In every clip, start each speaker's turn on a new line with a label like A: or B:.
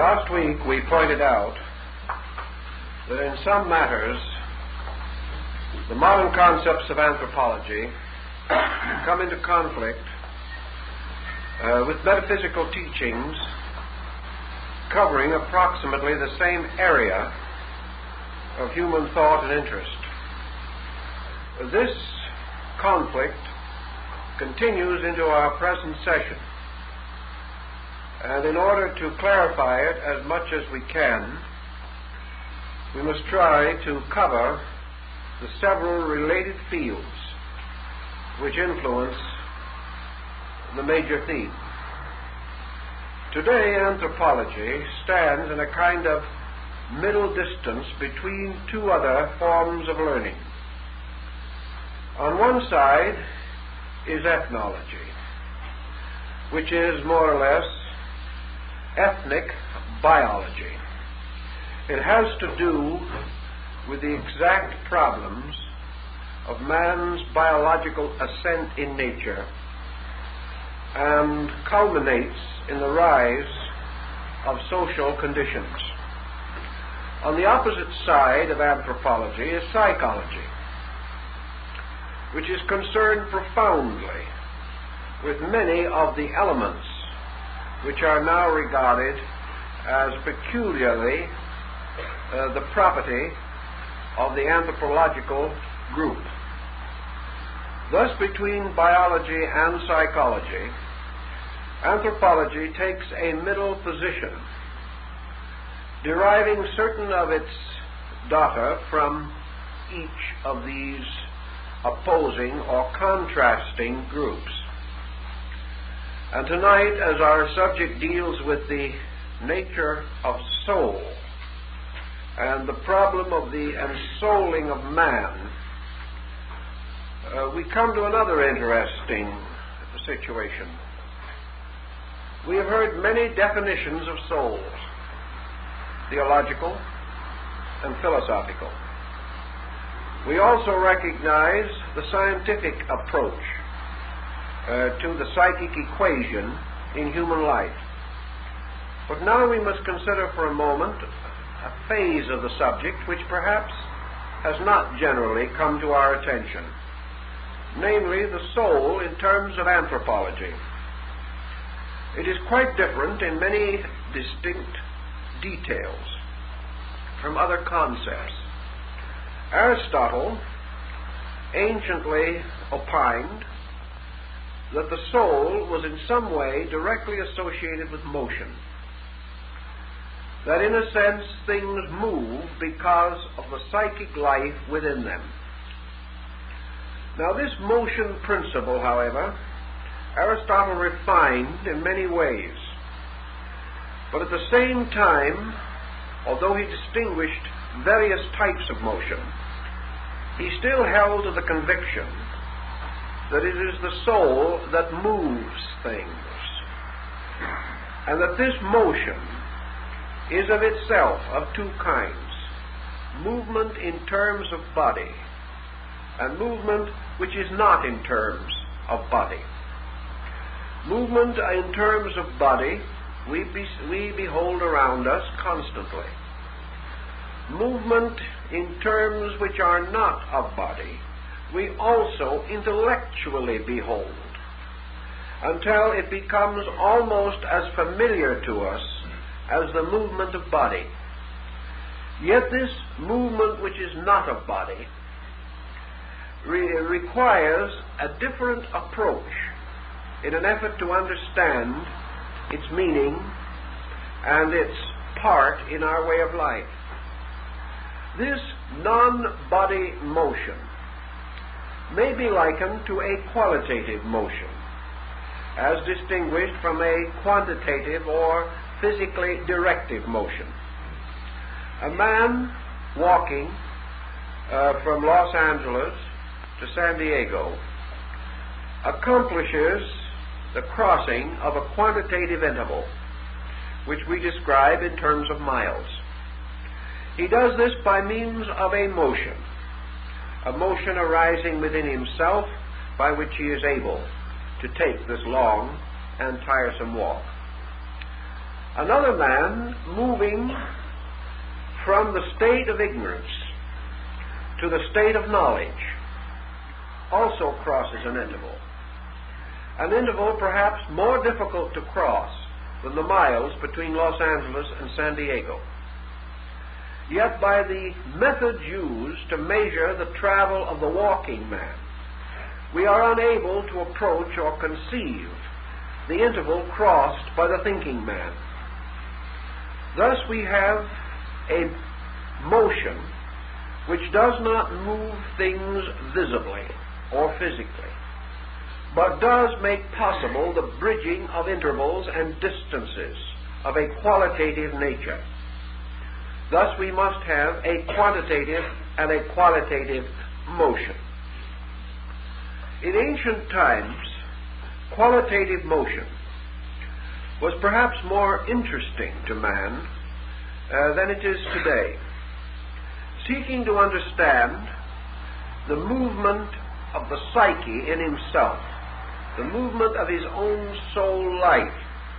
A: Last week we pointed out that in some matters the modern concepts of anthropology come into conflict with metaphysical teachings covering approximately the same area of human thought and interest. This conflict continues into our present session, and in order to clarify it as much as we can, we must try to cover the several related fields which influence the major theme. Today, anthropology stands in a kind of middle distance between two other forms of learning. On one side is ethnology, which is more or less ethnic biology. It has to do with the exact problems of man's biological ascent in nature and culminates in the rise of social conditions. On the opposite side of anthropology is psychology, which is concerned profoundly with many of the elements which are now regarded as peculiarly the property of the anthropological group. Thus, between biology and psychology, anthropology takes a middle position, deriving certain of its data from each of these opposing or contrasting groups. And tonight, as our subject deals with the nature of soul and the problem of the ensouling of man, we come to another interesting situation. We have heard many definitions of souls, theological and philosophical. We also recognize the scientific approach to the psychic equation in human life. But now we must consider for a moment a phase of the subject which perhaps has not generally come to our attention, namely the soul in terms of anthropology. It is quite different in many distinct details from other concepts. Aristotle anciently opined that the soul was in some way directly associated with motion, that in a sense things move because of the psychic life within them. Now, this motion principle, however, Aristotle refined in many ways, but at the same time, although he distinguished various types of motion, he still held to the conviction that it is the soul that moves things, and that this motion is of itself of two kinds: movement in terms of body, and movement which is not in terms of body. Movement in terms of body we behold around us constantly. Movement in terms which are not of body we also intellectually behold, until it becomes almost as familiar to us as the movement of body. Yet this movement which is not of body requires a different approach in an effort to understand its meaning and its part in our way of life. This non-body motion may be likened to a qualitative motion, as distinguished from a quantitative or physically directive motion. A man walking from Los Angeles to San Diego accomplishes the crossing of a quantitative interval, which we describe in terms of miles. He does this by means of a motion arising within himself, by which he is able to take this long and tiresome walk. Another man moving from the state of ignorance to the state of knowledge also crosses an interval perhaps more difficult to cross than the miles between Los Angeles and San Diego. Yet by the methods used to measure the travel of the walking man, we are unable to approach or conceive the interval crossed by the thinking man. Thus we have a motion which does not move things visibly or physically, but does make possible the bridging of intervals and distances of a qualitative nature. Thus we must have a quantitative and a qualitative motion. In ancient times, qualitative motion was perhaps more interesting to man than it is today. Seeking to understand the movement of the psyche in himself, the movement of his own soul life,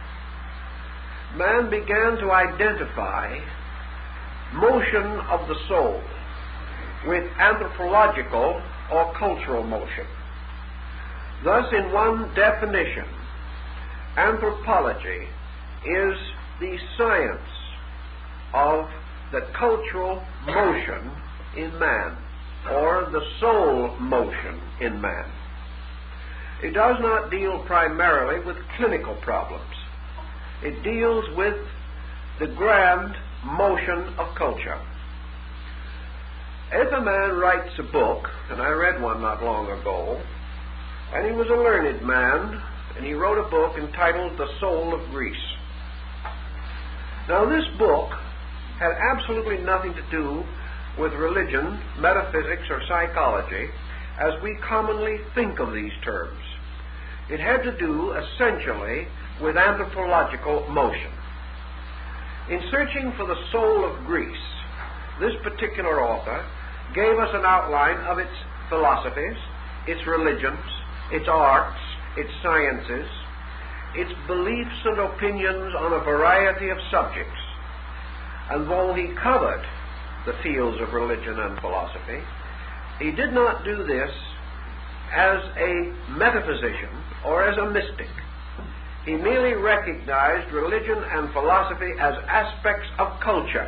A: man began to identify motion of the soul with anthropological or cultural motion. Thus, in one definition, anthropology is the science of the cultural motion in man, or the soul motion in man. It does not deal primarily with clinical problems. It deals with the grand motion of culture. If a man writes a book, and I read one not long ago, and he was a learned man, and he wrote a book entitled The Soul of Greece. Now this book had absolutely nothing to do with religion, metaphysics, or psychology, as we commonly think of these terms. It had to do essentially with anthropological motion. In searching for the soul of Greece, this particular author gave us an outline of its philosophies, its religions, its arts, its sciences, its beliefs and opinions on a variety of subjects. And though he covered the fields of religion and philosophy, he did not do this as a metaphysician or as a mystic. He merely recognized religion and philosophy as aspects of culture,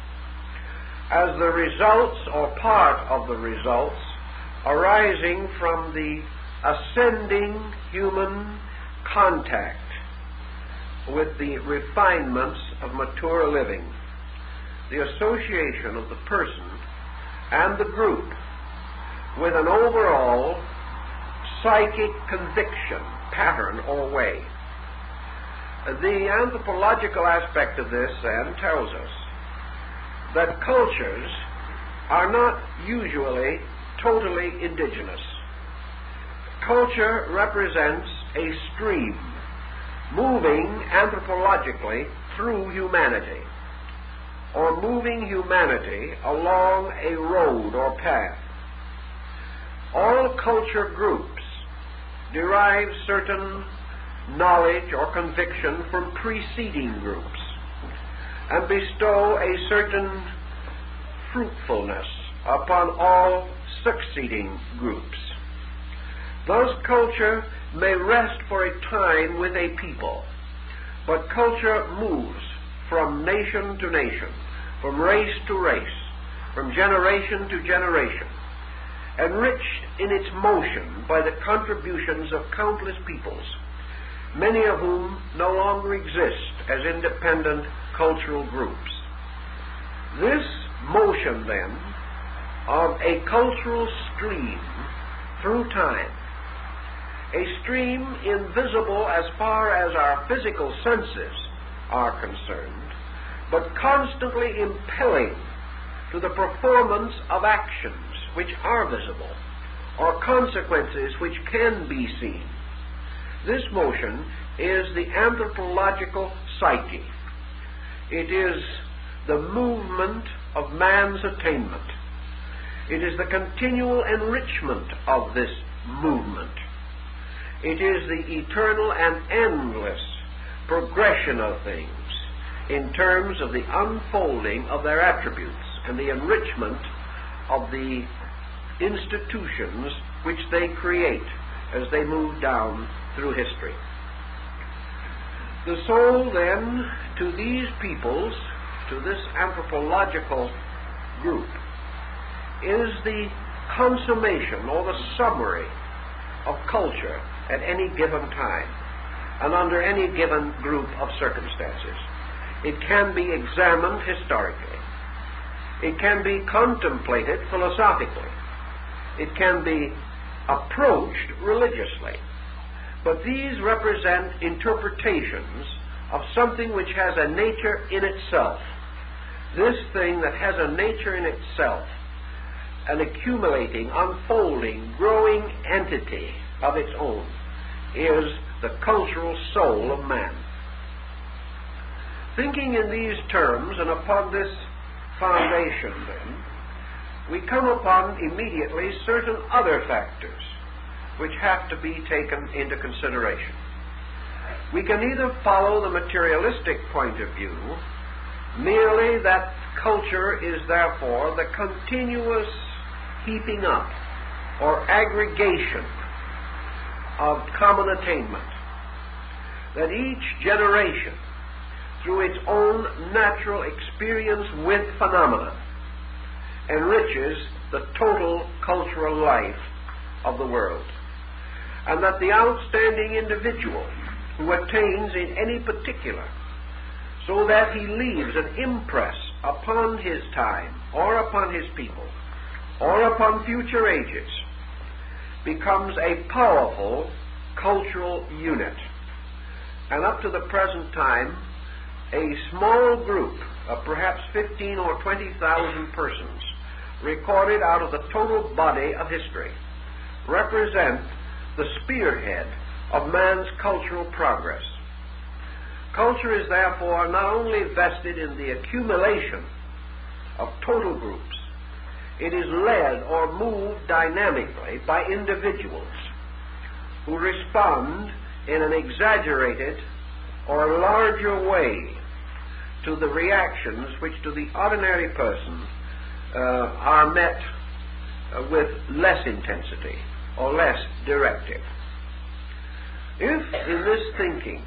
A: as the results or part of the results arising from the ascending human contact with the refinements of mature living, the association of the person and the group with an overall psychic conviction, pattern, or way. The anthropological aspect of this, then, tells us that cultures are not usually totally indigenous. Culture represents a stream moving anthropologically through humanity, or moving humanity along a road or path. All culture groups derive certain knowledge or conviction from preceding groups and bestow a certain fruitfulness upon all succeeding groups. Thus, culture may rest for a time with a people, but culture moves from nation to nation, from race to race, from generation to generation, enriched in its motion by the contributions of countless peoples, many of whom no longer exist as independent cultural groups. This motion, then, of a cultural stream through time, a stream invisible as far as our physical senses are concerned, but constantly impelling to the performance of actions which are visible, or consequences which can be seen. This motion is the anthropological psyche. It is the movement of man's attainment. It is the continual enrichment of this movement. It is the eternal and endless progression of things in terms of the unfolding of their attributes and the enrichment of the institutions which they create as they move down through history. The soul, then, to these peoples, to this anthropological group, is the consummation or the summary of culture at any given time and under any given group of circumstances. It can be examined historically. It can be contemplated philosophically. It can be approached religiously. But these represent interpretations of something which has a nature in itself. This thing that has a nature in itself, an accumulating, unfolding, growing entity of its own, is the cultural soul of man. Thinking in these terms and upon this foundation, then, we come upon immediately certain other factors which have to be taken into consideration. We can either follow the materialistic point of view, merely that culture is therefore the continuous heaping up or aggregation of common attainment, that each generation, through its own natural experience with phenomena, enriches the total cultural life of the world, and that the outstanding individual who attains in any particular, so that he leaves an impress upon his time or upon his people or upon future ages, becomes a powerful cultural unit. And up to the present time, a small group of perhaps 15 or 20,000 persons recorded out of the total body of history represent the spearhead of man's cultural progress. Culture is therefore not only vested in the accumulation of total groups, it is led or moved dynamically by individuals who respond in an exaggerated or larger way to the reactions which to the ordinary person are met with less intensity or less directive. If in this thinking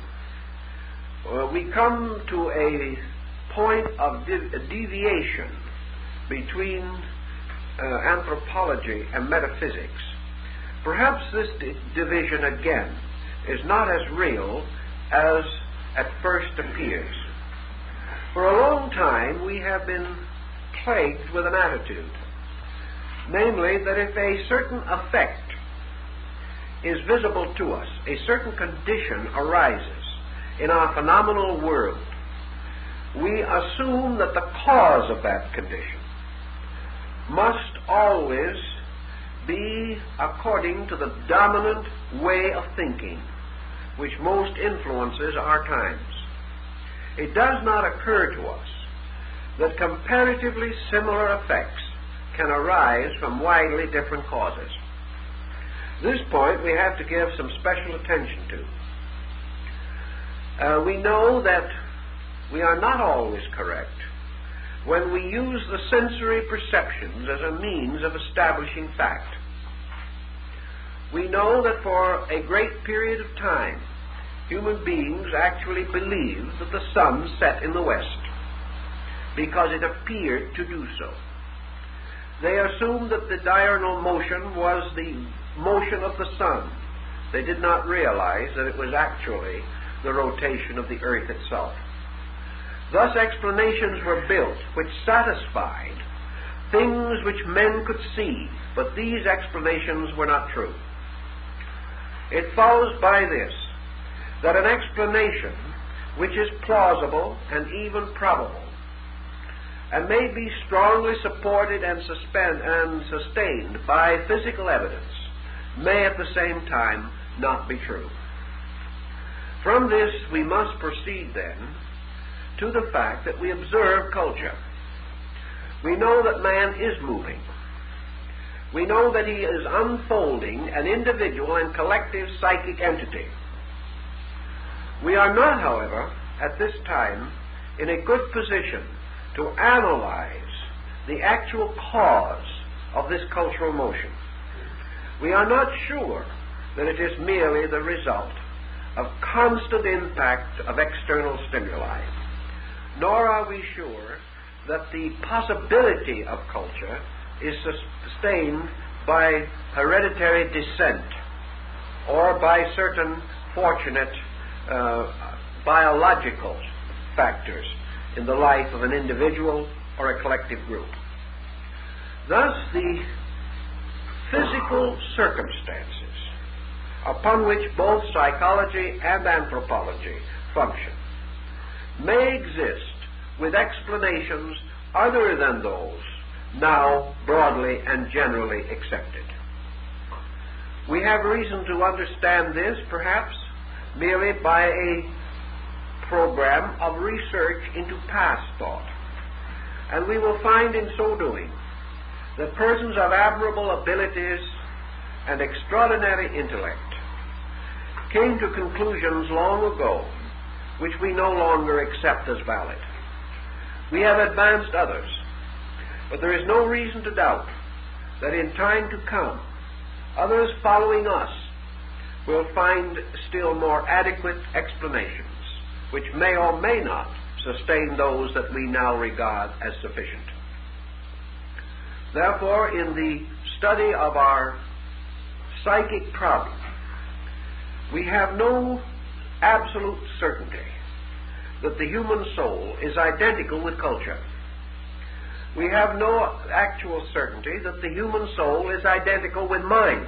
A: we come to a point of deviation between anthropology and metaphysics, perhaps this division again is not as real as at first appears. For a long time we have been plagued with an attitude, namely that if a certain effect is visible to us, a certain condition arises in our phenomenal world, we assume that the cause of that condition must always be according to the dominant way of thinking which most influences our times. It does not occur to us that comparatively similar effects can arise from widely different causes. This point we have to give some special attention to. We know that we are not always correct when we use the sensory perceptions as a means of establishing fact. We know that for a great period of time, human beings actually believed that the sun set in the west because it appeared to do so. They assumed that the diurnal motion was the motion of the sun. They did not realize that it was actually the rotation of the earth itself. Thus explanations were built which satisfied things which men could see, but these explanations were not true. It follows by this that an explanation which is plausible and even probable and may be strongly supported and sustained by physical evidence may at the same time not be true. From this we must proceed then to the fact that we observe culture. We know that man is moving. We know that he is unfolding an individual and collective psychic entity. We are not, however, at this time in a good position to analyze the actual cause of this cultural motion. We are not sure that it is merely the result of constant impact of external stimuli, nor are we sure that the possibility of culture is sustained by hereditary descent or by certain fortunate biological factors in the life of an individual or a collective group. Thus, the physical circumstances upon which both psychology and anthropology function may exist with explanations other than those now broadly and generally accepted. We have reason to understand this, perhaps, merely by a program of research into past thought. And we will find in so doing that persons of admirable abilities and extraordinary intellect came to conclusions long ago which we no longer accept as valid. We have advanced others, but there is no reason to doubt that in time to come, others following us will find still more adequate explanations, which may or may not sustain those that we now regard as sufficient. Therefore, in the study of our psychic problem, we have no absolute certainty that the human soul is identical with culture. We have no actual certainty that the human soul is identical with mind.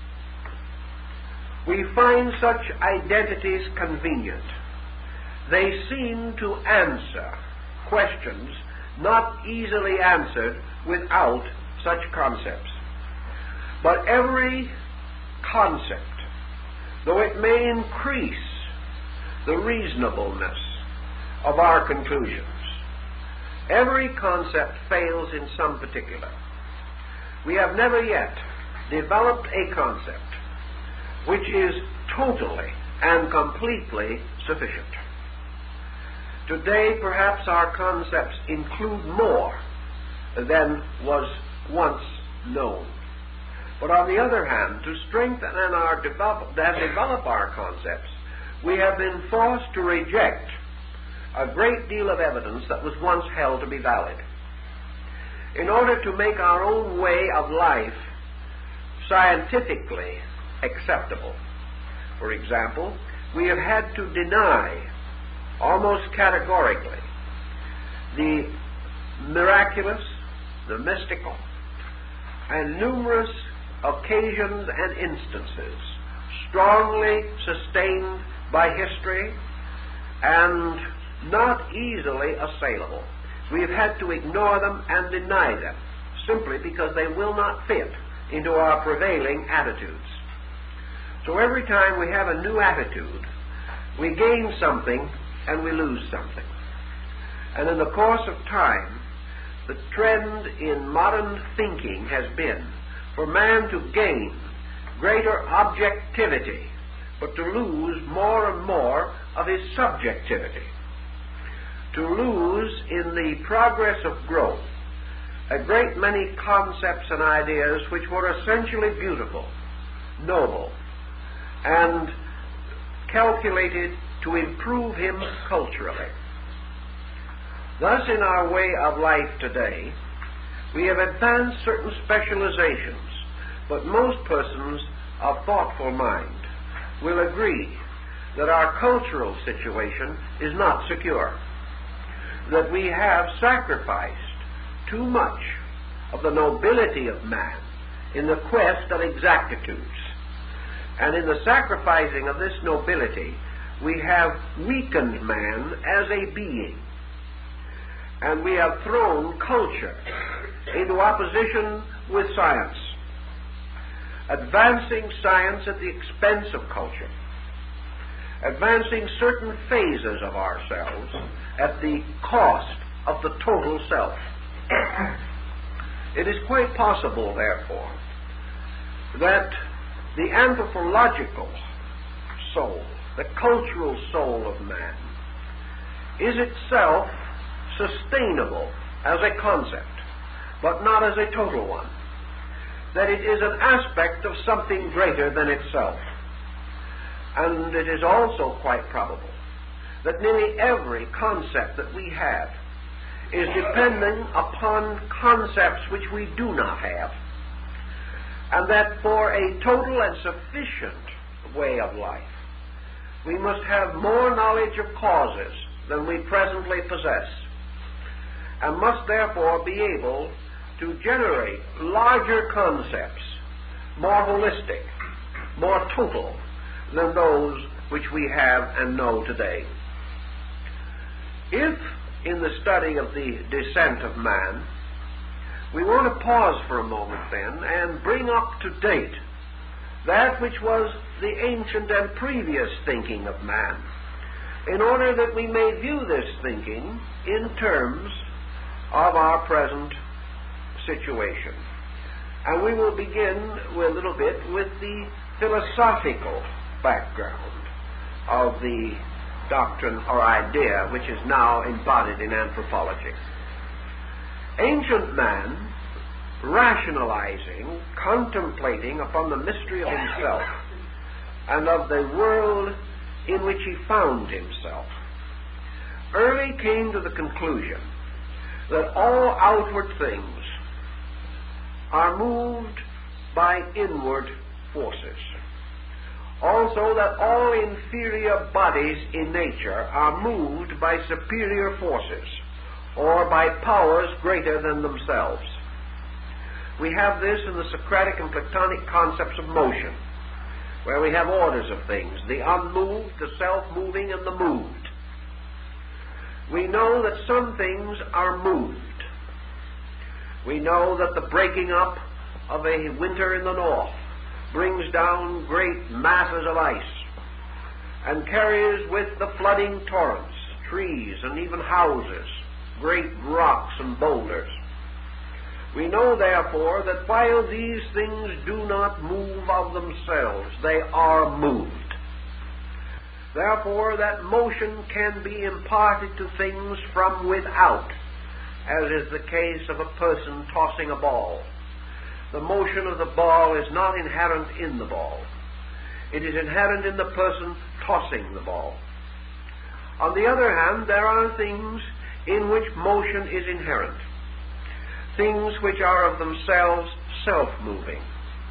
A: We find such identities convenient. They seem to answer questions not easily answered without such concepts. But every concept, though it may increase the reasonableness of our conclusions, every concept fails in some particular. We have never yet developed a concept which is totally and completely sufficient. Today, perhaps our concepts include more than was once known. But on the other hand, to strengthen and develop our concepts, we have been forced to reject a great deal of evidence that was once held to be valid. In order to make our own way of life scientifically acceptable, for example, we have had to deny almost categorically the miraculous, the mystical, and numerous occasions and instances strongly sustained by history and not easily assailable. We have had to ignore them and deny them simply because they will not fit into our prevailing attitudes. So every time we have a new attitude, we gain something and we lose something. And in the course of time, the trend in modern thinking has been for man to gain greater objectivity, but to lose more and more of his subjectivity. To lose in the progress of growth a great many concepts and ideas which were essentially beautiful, noble, and calculated to improve him culturally. Thus, in our way of life today, we have advanced certain specializations, but most persons of thoughtful mind will agree that our cultural situation is not secure, that we have sacrificed too much of the nobility of man in the quest of exactitudes. And in the sacrificing of this nobility, we have weakened man as a being. And we have thrown culture into opposition with science, advancing science at the expense of culture, advancing certain phases of ourselves at the cost of the total self. It is quite possible, therefore, that the anthropological soul, the cultural soul of man, is itself sustainable as a concept, but not as a total one. That it is an aspect of something greater than itself. And it is also quite probable that nearly every concept that we have is dependent upon concepts which we do not have, and that for a total and sufficient way of life, we must have more knowledge of causes than we presently possess, and must therefore be able to generate larger concepts, more holistic, more total than those which we have and know today. If, in the study of the descent of man, we want to pause for a moment then and bring up to date that which was the ancient and previous thinking of man, in order that we may view this thinking in terms of our present situation. And we will begin with a little bit with the philosophical background of the doctrine or idea which is now embodied in anthropology. Ancient man, rationalizing, contemplating upon the mystery of himself and of the world in which he found himself, early came to the conclusion that all outward things are moved by inward forces. Also, that all inferior bodies in nature are moved by superior forces, or by powers greater than themselves. We have this in the Socratic and Platonic concepts of motion, where we have orders of things, the unmoved, the self-moving, and the moved. We know that some things are moved. We know that the breaking up of a winter in the north brings down great masses of ice and carries with the flooding torrents, trees, and even houses, great rocks and boulders. We know, therefore, that while these things do not move of themselves, they are moved. Therefore, that motion can be imparted to things from without, as is the case of a person tossing a ball. The motion of the ball is not inherent in the ball. It is inherent in the person tossing the ball. On the other hand, there are things in which motion is inherent, things which are of themselves self-moving.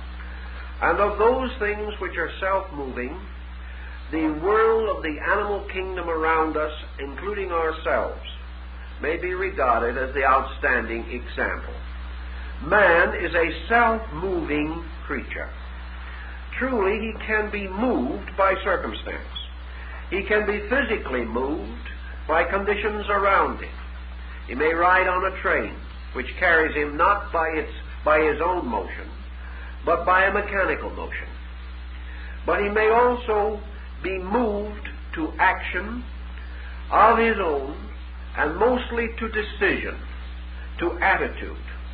A: And of those things which are self-moving, the world of the animal kingdom around us, including ourselves, may be regarded as the outstanding example. Man is a self-moving creature. Truly, he can be moved by circumstance. He can be physically moved by conditions around him. He may ride on a train, which carries him not by his own motion, but by a mechanical motion. But he may also be moved to action of his own, and mostly to decision, to attitude.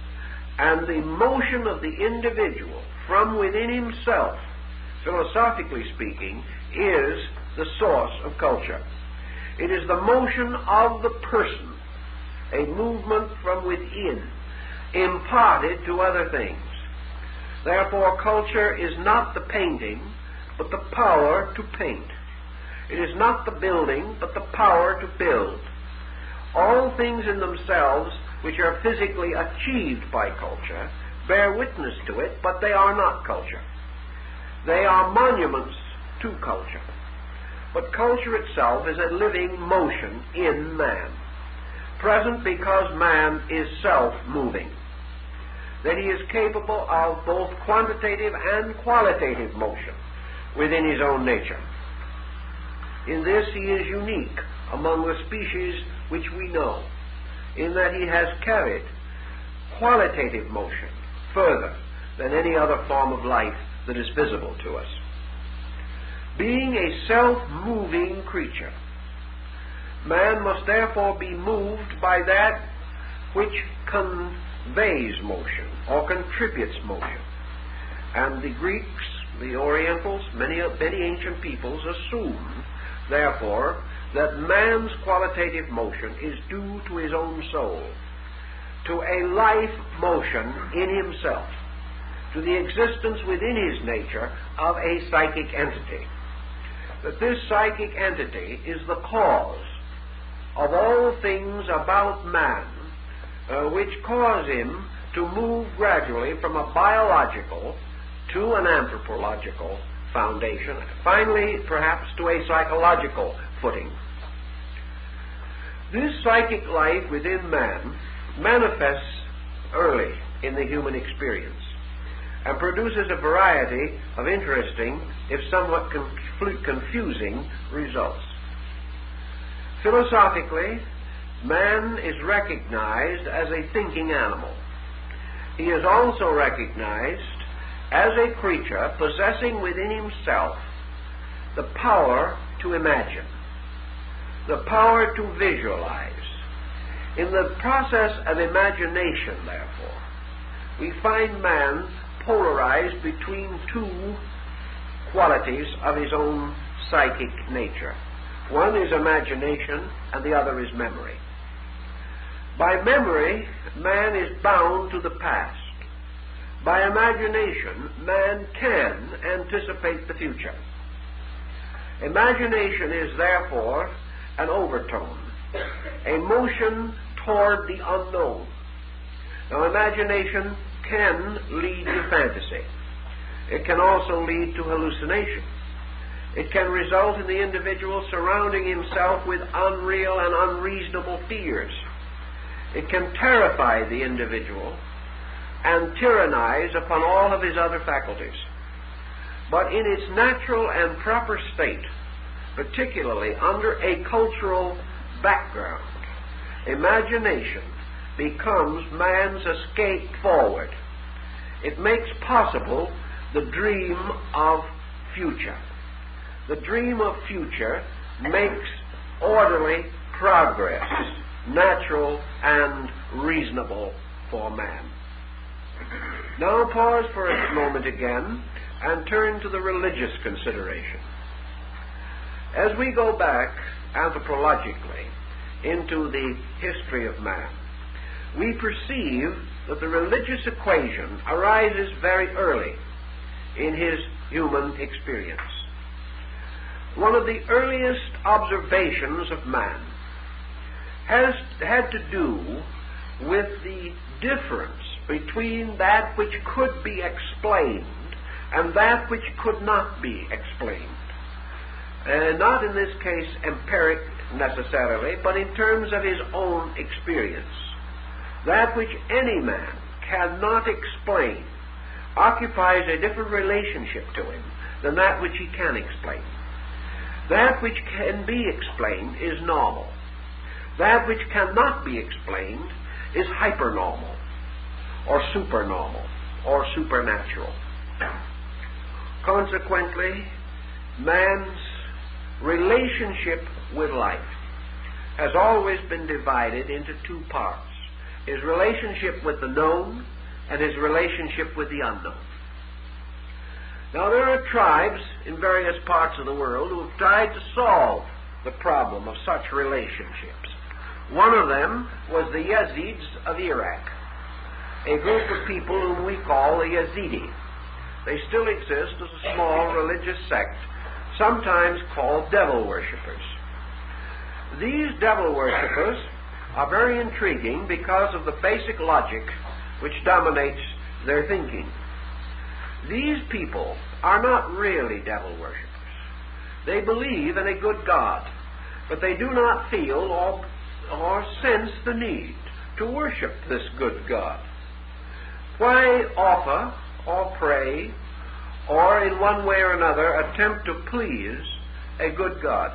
A: And the motion of the individual from within himself, philosophically speaking, is the source of culture. It is the motion of the person, a movement from within, imparted to other things. Therefore, culture is not the painting, but the power to paint. It is not the building, but the power to build. All things in themselves which are physically achieved by culture bear witness to it, but they are not culture. They are monuments to culture. But culture itself is a living motion in man, present because man is self-moving, that he is capable of both quantitative and qualitative motion within his own nature. In this he is unique among the species which we know, in that he has carried qualitative motion further than any other form of life that is visible to us. Being a self-moving creature, man must therefore be moved by that which conveys motion or contributes motion. And the Greeks, the Orientals, many ancient peoples assume, therefore, that man's qualitative motion is due to his own soul, to a life motion in himself, to the existence within his nature of a psychic entity. That this psychic entity is the cause of all things about man, which cause him to move gradually from a biological to an anthropological foundation, finally perhaps to a psychological footing. This psychic life within man manifests early in the human experience and produces a variety of interesting, if somewhat confusing, results. Philosophically, man is recognized as a thinking animal. He is also recognized as a creature possessing within himself the power to imagine, the power to visualize. In the process of imagination, therefore, we find man polarized between two qualities of his own psychic nature. One is imagination, and the other is memory. By memory, man is bound to the past. By imagination, man can anticipate the future. Imagination is therefore an overtone, a motion toward the unknown. Now, imagination can lead to fantasy. It can also lead to hallucination. It can result in the individual surrounding himself with unreal and unreasonable fears. It can terrify the individual and tyrannize upon all of his other faculties. But in its natural and proper state, particularly under a cultural background, imagination becomes man's escape forward. It makes possible the dream of future. The dream of future makes orderly progress natural and reasonable for man. Now pause for a moment again and turn to the religious consideration. As we go back anthropologically into the history of man, we perceive that the religious equation arises very early in his human experience. One of the earliest observations of man has had to do with the difference between that which could be explained and that which could not be explained. Not in this case empiric necessarily, but in terms of his own experience. That which any man cannot explain occupies a different relationship to him than that which he can explain. That which can be explained is normal. That which cannot be explained is hypernormal, or supernormal, or supernatural. Consequently, man's relationship with life has always been divided into two parts: his relationship with the known and his relationship with the unknown. Now, there are tribes in various parts of the world who have tried to solve the problem of such relationships. One of them was the Yazidis of Iraq, a group of people whom we call the Yazidi. They still exist as a small religious sect, sometimes called devil worshippers. These devil worshippers are very intriguing because of the basic logic which dominates their thinking. These people are not really devil worshippers. They believe in a good God, but they do not feel or sense the need to worship this good God. Why offer or pray or in one way or another attempt to please a good God?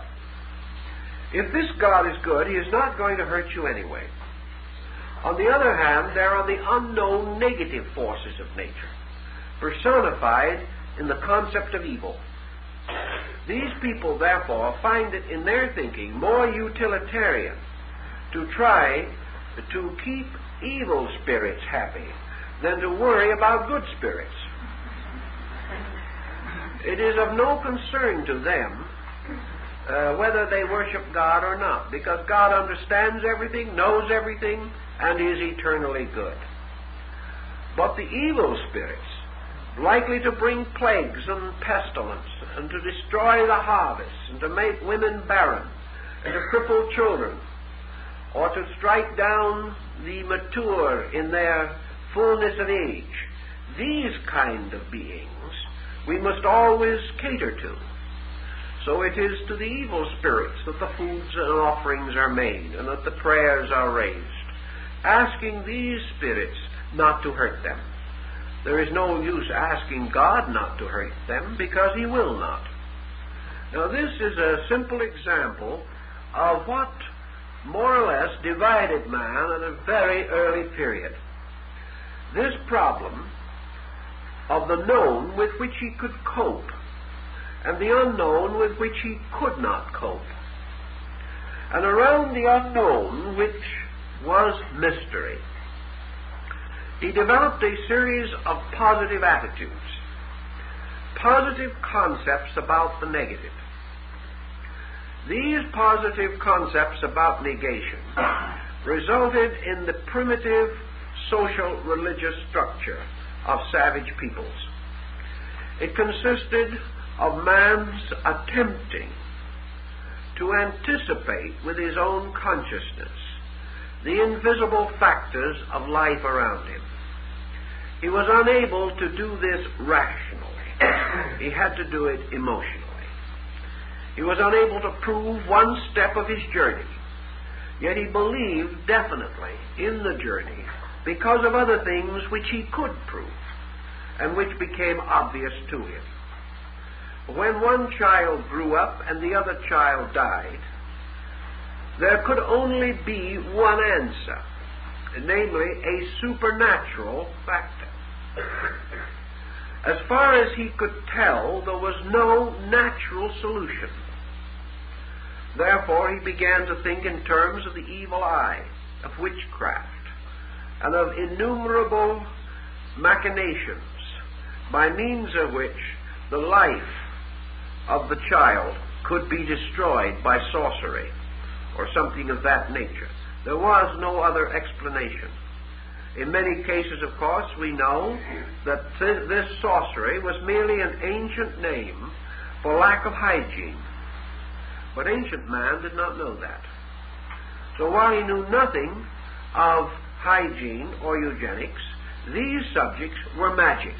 A: If this God is good, he is not going to hurt you anyway. On the other hand, there are the unknown negative forces of nature, personified in the concept of evil. These people, therefore, find it in their thinking more utilitarian to try to keep evil spirits happy than to worry about good spirits. It is of no concern to them whether they worship God or not, because God understands everything, knows everything, and is eternally good. But the evil spirits, likely to bring plagues and pestilence, and to destroy the harvest, and to make women barren, and to cripple children, or to strike down the mature in their fullness of age, these kind of beings we must always cater to. So it is to the evil spirits that the foods and offerings are made, and that the prayers are raised, asking these spirits not to hurt them. There is no use asking God not to hurt them, because He will not. Now this is a simple example of what more or less divided man at a very early period. This problem of the known with which he could cope, and the unknown with which he could not cope. And around the unknown, which was mystery, he developed a series of positive attitudes, positive concepts about the negative. These positive concepts about negation resulted in the primitive social religious structure of savage peoples. It consisted of man's attempting to anticipate with his own consciousness the invisible factors of life around him. He was unable to do this rationally. He had to do it emotionally. He was unable to prove one step of his journey, yet he believed definitely in the journey because of other things which he could prove and which became obvious to him. When one child grew up and the other child died, there could only be one answer, namely a supernatural factor. As far as he could tell, there was no natural solution. Therefore, he began to think in terms of the evil eye, of witchcraft, and of innumerable machinations by means of which the life of the child could be destroyed by sorcery or something of that nature. There was no other explanation. In many cases, of course, we know that this sorcery was merely an ancient name for lack of hygiene. But ancient man did not know that. So while he knew nothing of hygiene or eugenics, these subjects were magic.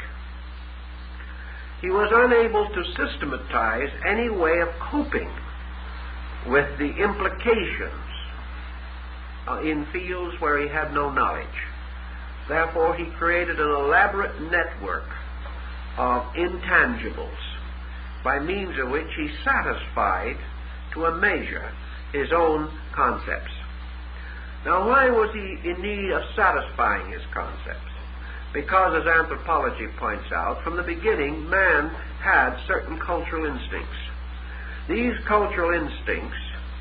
A: He was unable to systematize any way of coping with the implications in fields where he had no knowledge. Therefore, he created an elaborate network of intangibles by means of which he satisfied to a measure his own concepts. Now, why was he in need of satisfying his concepts? Because, as anthropology points out, from the beginning, man had certain cultural instincts. These cultural instincts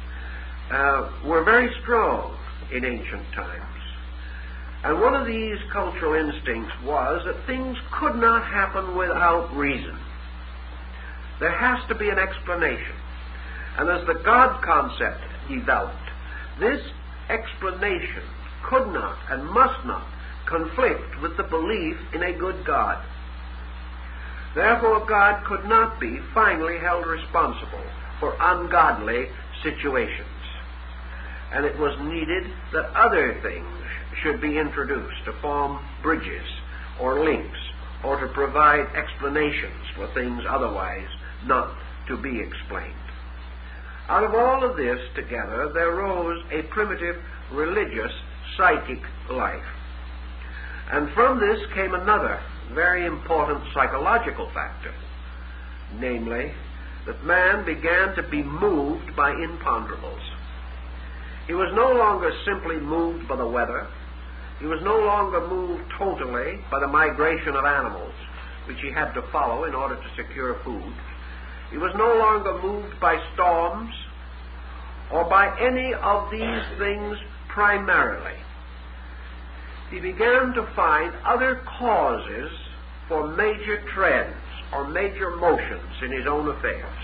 A: were very strong in ancient times. And one of these cultural instincts was that things could not happen without reason. There has to be an explanation. And as the God concept developed, this explanation could not and must not conflict with the belief in a good God. Therefore, God could not be finally held responsible for ungodly situations. And it was needed that other things should be introduced to form bridges or links or to provide explanations for things otherwise not to be explained. Out of all of this together, there rose a primitive religious psychic life. And from this came another very important psychological factor, namely, that man began to be moved by imponderables. He was no longer simply moved by the weather. He was no longer moved totally by the migration of animals, which he had to follow in order to secure food. He was no longer moved by storms or by any of these things primarily. He began to find other causes for major trends or major motions in his own affairs.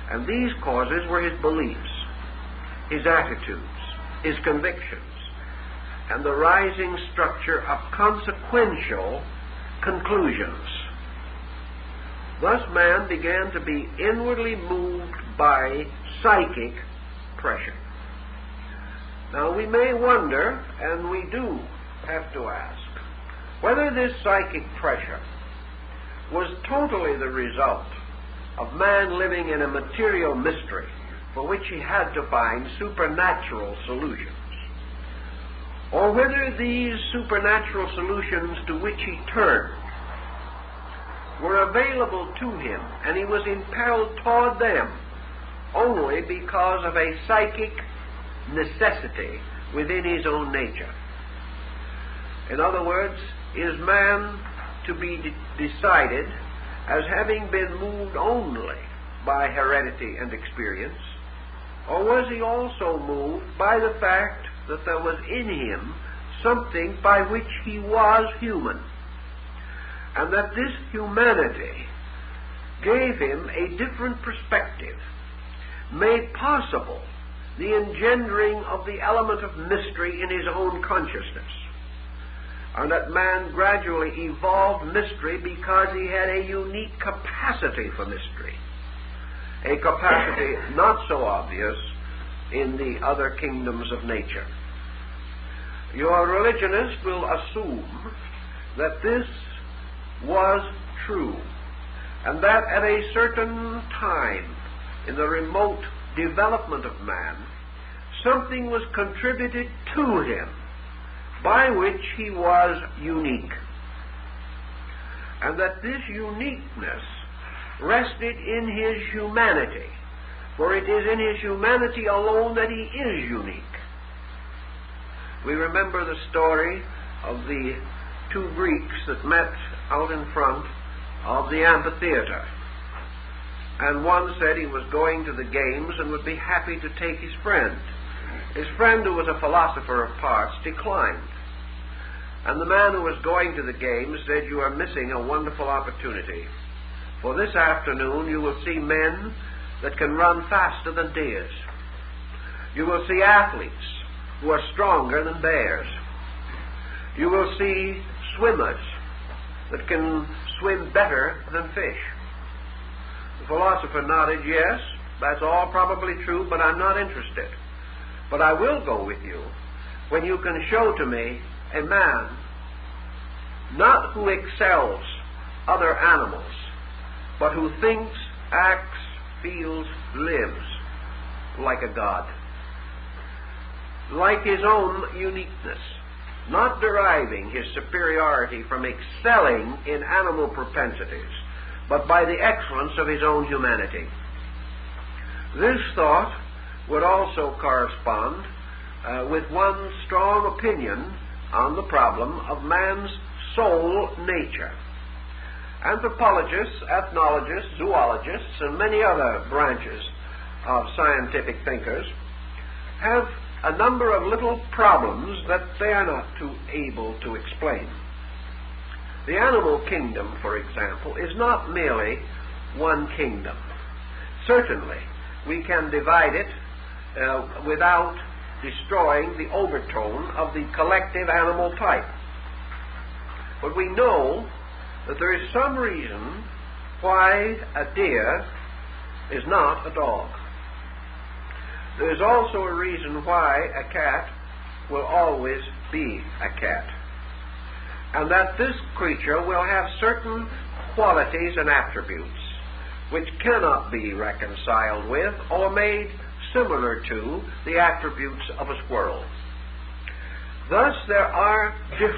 A: And these causes were his beliefs, his attitudes, his convictions, and the rising structure of consequential conclusions. Thus man began to be inwardly moved by psychic pressure. Now we may wonder, and we do have to ask, whether this psychic pressure was totally the result of man living in a material mystery for which he had to find supernatural solutions, or whether these supernatural solutions to which he turned were available to him and he was impelled toward them only because of a psychic necessity within his own nature. In other words, is man to be decided as having been moved only by heredity and experience, or was he also moved by the fact that there was in him something by which he was human, and that this humanity gave him a different perspective, made possible the engendering of the element of mystery in his own consciousness, and that man gradually evolved mystery because he had a unique capacity for mystery, a capacity not so obvious in the other kingdoms of nature. Your religionist will assume that this was true, and that at a certain time in the remote development of man, something was contributed to him by which he was unique, and that this uniqueness rested in his humanity, for it is in his humanity alone that he is unique. We remember the story of the two Greeks that met out in front of the amphitheater, and one said he was going to the games and would be happy to take his friend. His friend, who was a philosopher of parts, declined. And the man who was going to the games said, "You are missing a wonderful opportunity. For this afternoon you will see men that can run faster than deers. You will see athletes who are stronger than bears. You will see swimmers that can swim better than fish." The philosopher nodded, "Yes, that's all probably true, but I'm not interested. But I will go with you when you can show to me a man not who excels other animals, but who thinks, acts, feels, lives like a god, like his own uniqueness, not deriving his superiority from excelling in animal propensities, but by the excellence of his own humanity." This thought would also correspond with one strong opinion on the problem of man's soul nature. Anthropologists, ethnologists, zoologists, and many other branches of scientific thinkers have a number of little problems that they are not able to explain. The animal kingdom, for example, is not merely one kingdom. Certainly, we can divide it without destroying the overtone of the collective animal type. But we know that there is some reason why a deer is not a dog. There is also a reason why a cat will always be a cat, and that this creature will have certain qualities and attributes which cannot be reconciled with or made similar to the attributes of a squirrel. Thus there are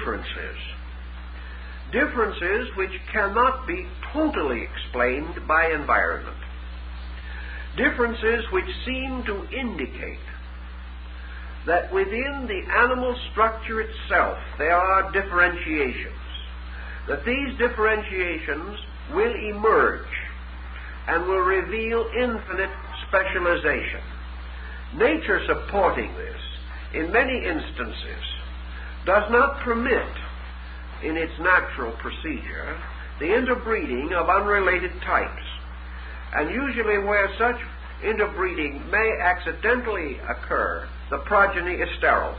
A: differences which cannot be totally explained by environment, differences which seem to indicate that within the animal structure itself there are differentiations, that these differentiations will emerge and will reveal infinite specialization. Nature supporting this, in many instances, does not permit, in its natural procedure, the interbreeding of unrelated types. And usually where such interbreeding may accidentally occur, the progeny is sterile.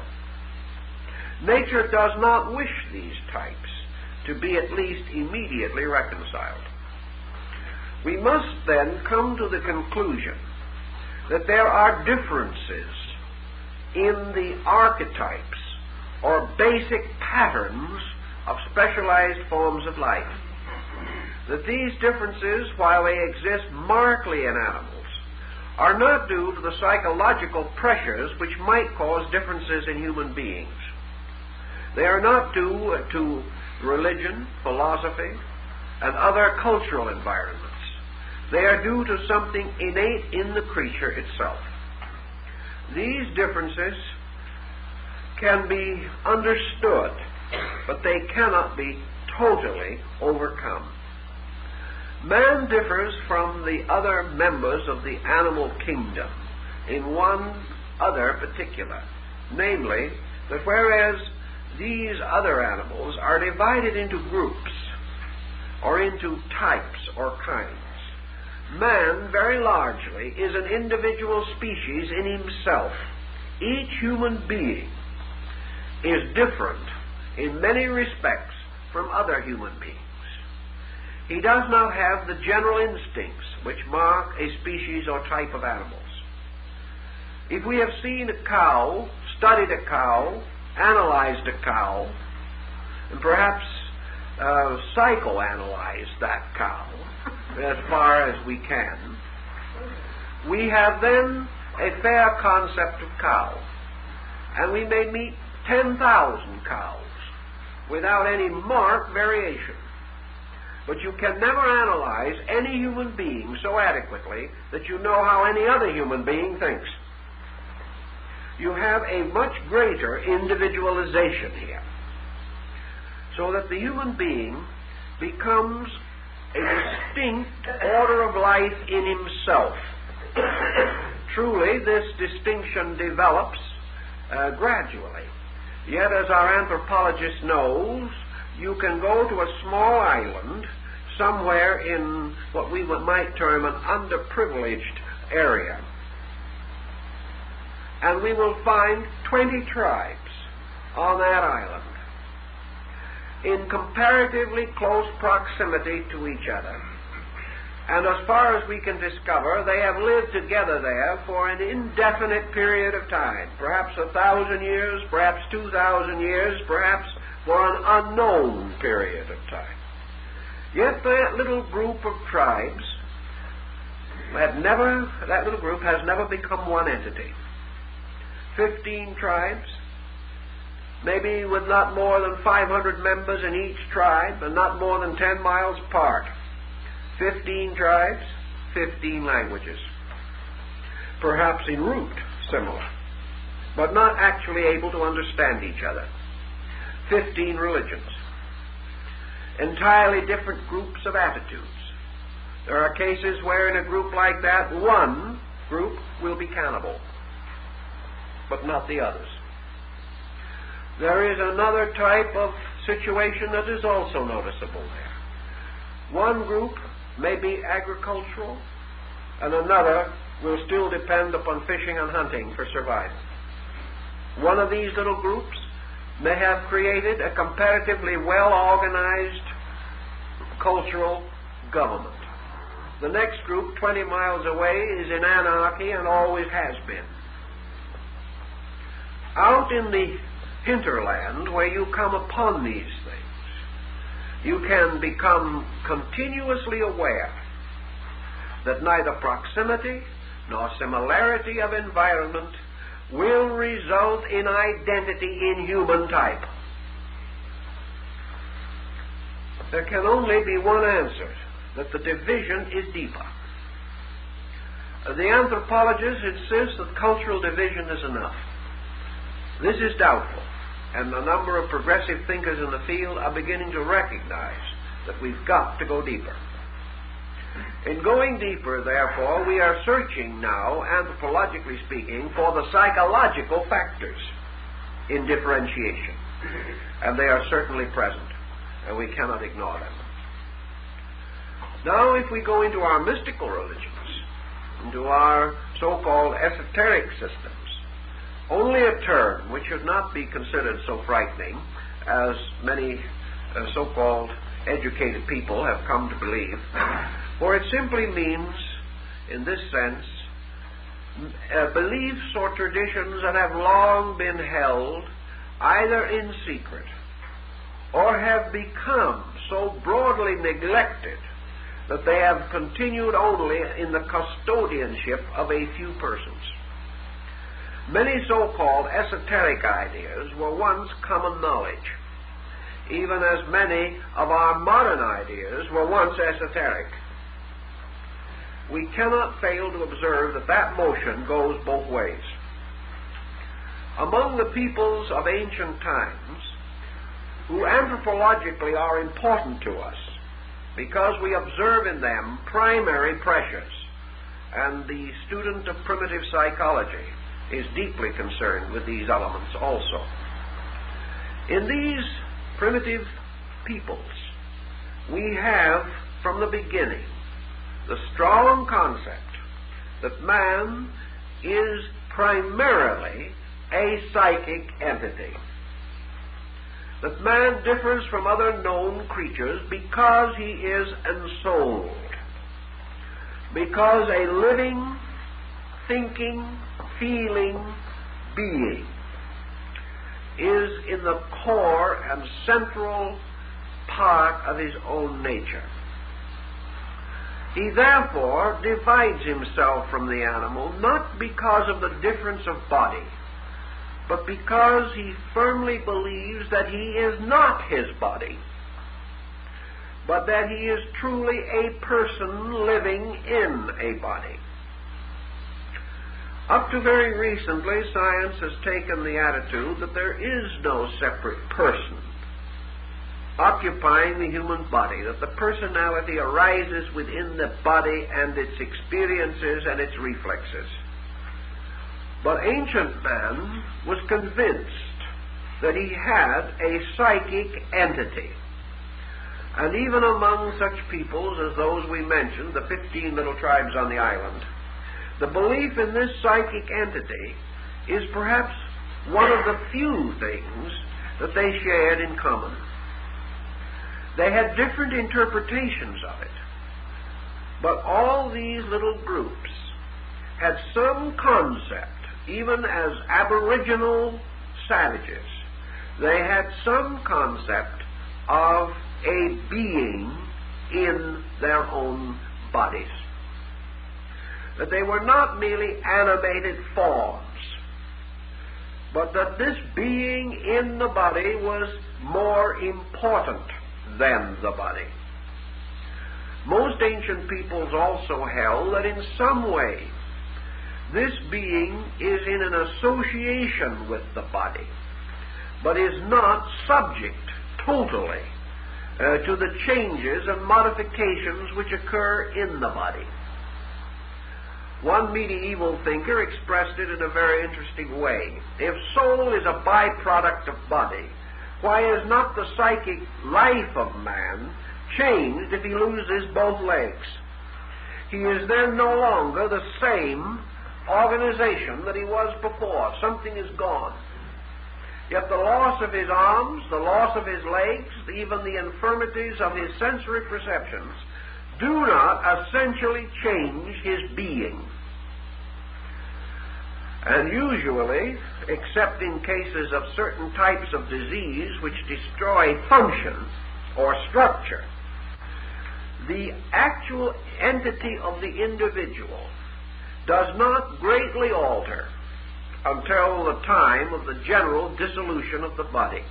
A: Nature does not wish these types to be at least immediately reconciled. We must then come to the conclusion that there are differences in the archetypes or basic patterns of specialized forms of life. That these differences, while they exist markedly in animals, are not due to the psychological pressures which might cause differences in human beings. They are not due to religion, philosophy, and other cultural environments. They are due to something innate in the creature itself. These differences can be understood, but they cannot be totally overcome. Man differs from the other members of the animal kingdom in one other particular, namely that whereas these other animals are divided into groups or into types or kinds, man very largely is an individual species in himself. Each human being is different in many respects from other human beings. He does not have the general instincts which mark a species or type of animals. If we have seen a cow, studied a cow, analyzed a cow, and perhaps psychoanalyzed that cow as far as we can, we have then a fair concept of cow. And we may meet 10,000 cows without any marked variation. But you can never analyze any human being so adequately that you know how any other human being thinks. You have a much greater individualization here, so that the human being becomes a distinct order of life in himself. Truly, this distinction develops gradually. Yet, as our anthropologist knows, you can go to a small island somewhere in what we might term an underprivileged area, and we will find 20 tribes on that island in comparatively close proximity to each other. And as far as we can discover, they have lived together there for an indefinite period of time, perhaps 1,000 years, perhaps 2,000 years, perhaps for an unknown period of time. Yet that little group of tribes that little group has never become one entity. 15 tribes, maybe with not more than 500 members in each tribe and not more than 10 miles apart. 15 tribes, 15 languages. Perhaps in root similar, but not actually able to understand each other. 15 religions. Entirely different groups of attitudes. There are cases where in a group like that, one group will be cannibal, but not the others. There is another type of situation that is also noticeable there. One group may be agricultural, and another will still depend upon fishing and hunting for survival. One of these little groups may have created a comparatively well-organized cultural government. The next group, 20 miles away, is in anarchy and always has been. Out in the hinterland, where you come upon these things, you can become continuously aware that neither proximity nor similarity of environment will result in identity in human type. There can only be one answer, that the division is deeper. The anthropologist insists that cultural division is enough. This is doubtful, and a number of progressive thinkers in the field are beginning to recognize that we've got to go deeper. In going deeper, therefore, we are searching now, anthropologically speaking, for the psychological factors in differentiation. And they are certainly present, and we cannot ignore them. Now, if we go into our mystical religions, into our so-called esoteric systems, only a term which should not be considered so frightening as many so-called educated people have come to believe, for it simply means, in this sense, beliefs or traditions that have long been held either in secret or have become so broadly neglected that they have continued only in the custodianship of a few persons. Many so-called esoteric ideas were once common knowledge, even as many of our modern ideas were once esoteric. We cannot fail to observe that that motion goes both ways. Among the peoples of ancient times, who anthropologically are important to us, because we observe in them primary pressures, and the student of primitive psychology is deeply concerned with these elements also. In these primitive peoples, we have, from the beginning, the strong concept that man is primarily a psychic entity. That man differs from other known creatures because he is ensouled. Because a living, thinking, feeling being is in the core and central part of his own nature. He therefore divides himself from the animal not because of the difference of body, but because he firmly believes that he is not his body, but that he is truly a person living in a body. Up to very recently, science has taken the attitude that there is no separate person occupying the human body, that the personality arises within the body and its experiences and its reflexes. But ancient man was convinced that he had a psychic entity. And even among such peoples as those we mentioned, the 15 little tribes on the island, the belief in this psychic entity is perhaps one of the few things that they shared in common. They had different interpretations of it, but all these little groups had some concept. Even as aboriginal savages, they had some concept of a being in their own bodies. That they were not merely animated forms, but that this being in the body was more important than the body. Most ancient peoples also held that in some way this being is in an association with the body, but is not subject totally to the changes and modifications which occur in the body. One medieval thinker expressed it in a very interesting way. If soul is a byproduct of body, why is not the psychic life of man changed if he loses both legs? He is then no longer the same organization that he was before. Something is gone. Yet the loss of his arms, the loss of his legs, even the infirmities of his sensory perceptions do not essentially change his being. And usually, except in cases of certain types of disease which destroy function or structure, the actual entity of the individual does not greatly alter until the time of the general dissolution of the body.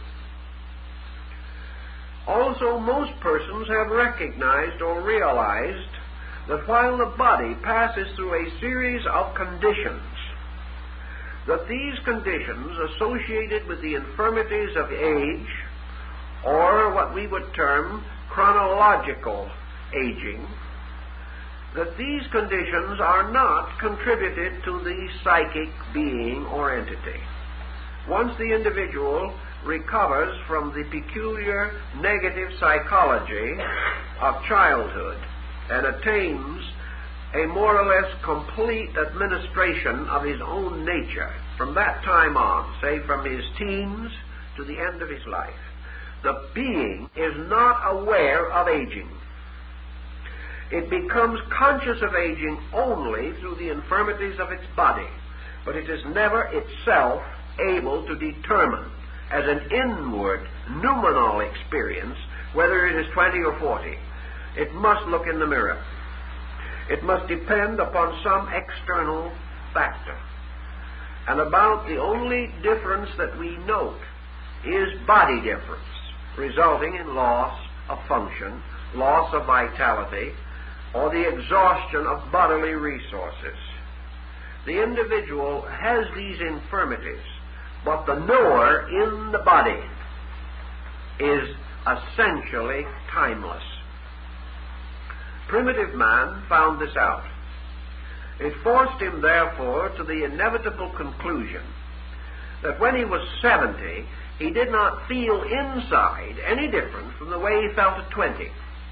A: Also, most persons have recognized or realized that while the body passes through a series of conditions, that these conditions associated with the infirmities of age, or what we would term chronological aging, that these conditions are not contributed to the psychic being or entity. Once the individual recovers from the peculiar negative psychology of childhood and attains a more or less complete administration of his own nature from that time on, say from his teens to the end of his life. The being is not aware of aging. It becomes conscious of aging only through the infirmities of its body, but it is never itself able to determine as an inward, noumenal experience whether it is 20 or 40. It must look in the mirror. It must depend upon some external factor. And about the only difference that we note is body difference, resulting in loss of function, loss of vitality, or the exhaustion of bodily resources. The individual has these infirmities, but the knower in the body is essentially timeless. Primitive man found this out. It forced him, therefore, to the inevitable conclusion that when he was 70, he did not feel inside any different from the way he felt at 20.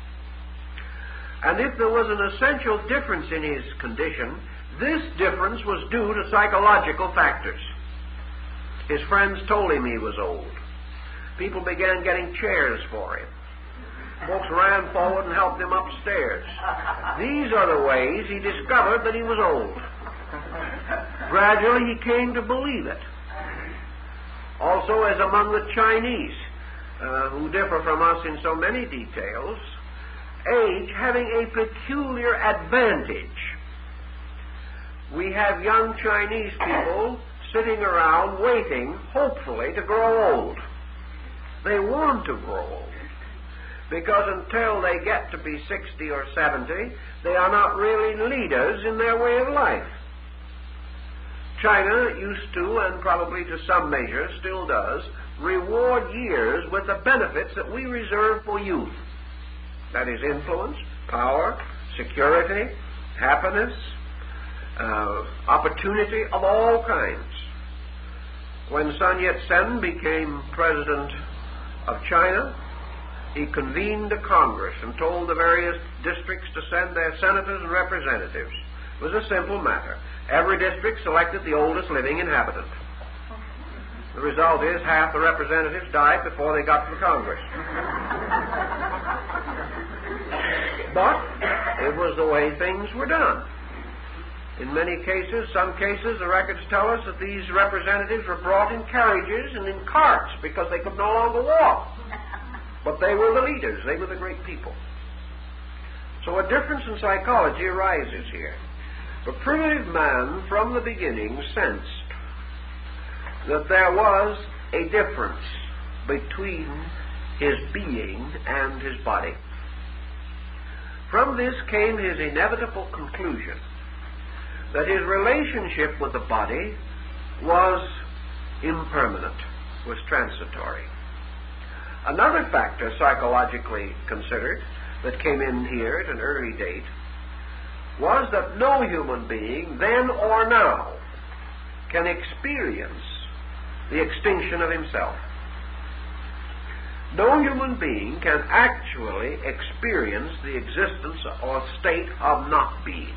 A: And if there was an essential difference in his condition, this difference was due to psychological factors. His friends told him he was old. People began getting chairs for him. Folks ran forward and helped him upstairs. These are the ways he discovered that he was old. Gradually he came to believe it. Also, as among the Chinese, who differ from us in so many details, age having a peculiar advantage. We have young Chinese people sitting around waiting, hopefully, to grow old. They want to grow old, because until they get to be 60 or 70, they are not really leaders in their way of life. China used to, and probably to some measure still does, reward years with the benefits that we reserve for youth. That is influence, power, security, happiness, opportunity of all kinds. When Sun Yat-sen became president of China, he convened a Congress and told the various districts to send their senators and representatives. It was a simple matter. Every district selected the oldest living inhabitant. The result is half the representatives died before they got to the Congress. But it was the way things were done. In many cases, some cases, the records tell us that these representatives were brought in carriages and in carts because they could no longer walk. But they were the leaders. They were the great people. So a difference in psychology arises here. But primitive man, from the beginning, sensed that there was a difference between his being and his body. From this came his inevitable conclusion that his relationship with the body was impermanent, was transitory. Another factor psychologically considered that came in here at an early date was that no human being, then or now, can experience the extinction of himself. No human being can actually experience the existence or state of not being.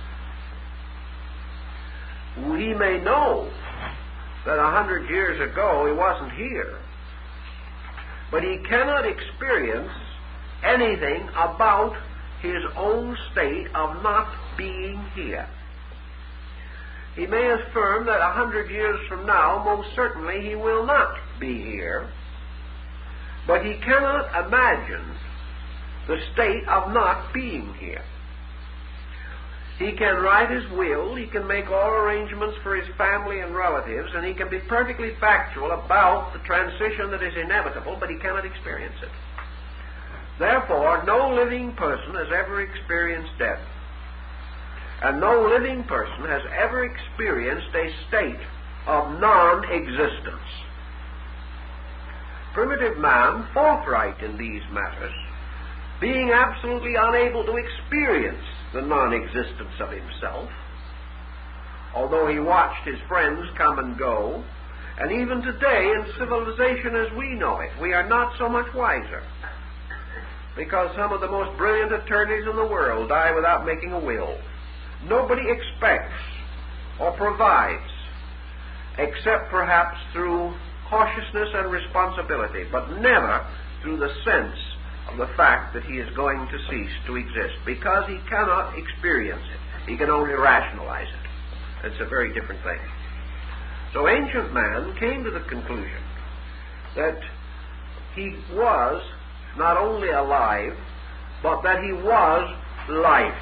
A: We may know that 100 years ago he wasn't here, but he cannot experience anything about his own state of not being here. He may affirm that 100 years from now, most certainly he will not be here, but he cannot imagine the state of not being here. He can write his will, he can make all arrangements for his family and relatives, and he can be perfectly factual about the transition that is inevitable, but he cannot experience it. Therefore, no living person has ever experienced death. And no living person has ever experienced a state of non-existence. Primitive man, forthright in these matters, being absolutely unable to experience the non-existence of himself, although he watched his friends come and go, and even today in civilization as we know it, we are not so much wiser, because some of the most brilliant attorneys in the world die without making a will. nobody expects or provides, except perhaps through cautiousness and responsibility, but never through the sense of the fact that he is going to cease to exist, because he cannot experience it. He can only rationalize it. It's a very different thing. So ancient man came to the conclusion that he was not only alive, but that he was life.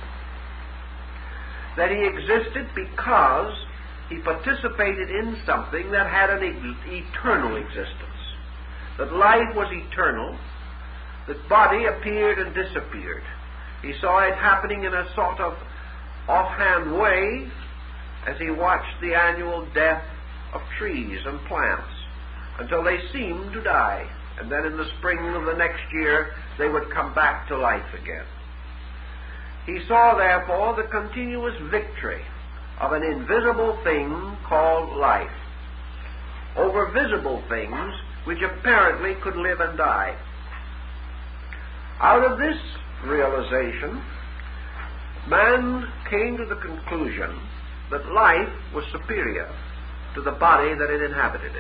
A: That he existed because he participated in something that had an eternal existence. That life was eternal, that body appeared and disappeared. He saw it happening in a sort of offhand way as he watched the annual death of trees and plants until they seemed to die, and then in the spring of the next year they would come back to life again. He saw, therefore, the continuous victory of an invisible thing called life over visible things which apparently could live and die. Out of this realization, man came to the conclusion that life was superior to the body that it inhabited.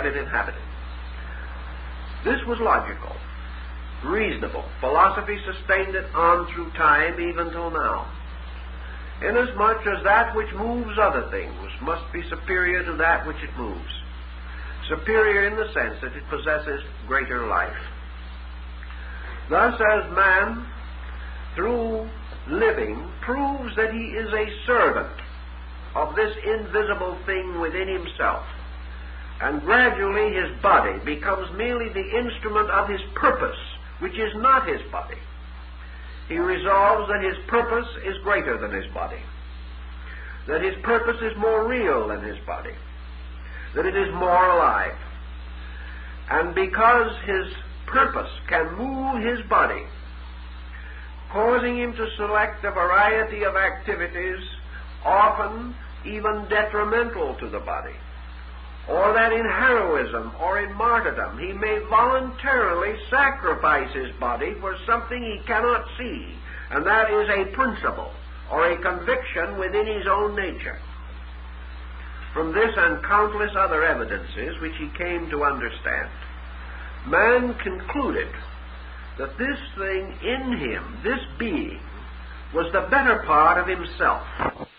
A: This was logical, reasonable. Philosophy sustained it on through time, even till now. Inasmuch as that which moves other things must be superior to that which it moves. Superior in the sense that it possesses greater life. Thus, as man, through living, proves that he is a servant of this invisible thing within himself, and gradually his body becomes merely the instrument of his purpose, which is not his body. He resolves that his purpose is greater than his body, that his purpose is more real than his body, that it is more alive. And because his purpose can move his body, causing him to select a variety of activities, often even detrimental to the body, or that in heroism or in martyrdom he may voluntarily sacrifice his body for something he cannot see, and that is a principle or a conviction within his own nature. From this and countless other evidences which he came to understand, man concluded that this thing in him, this being, was the better part of himself.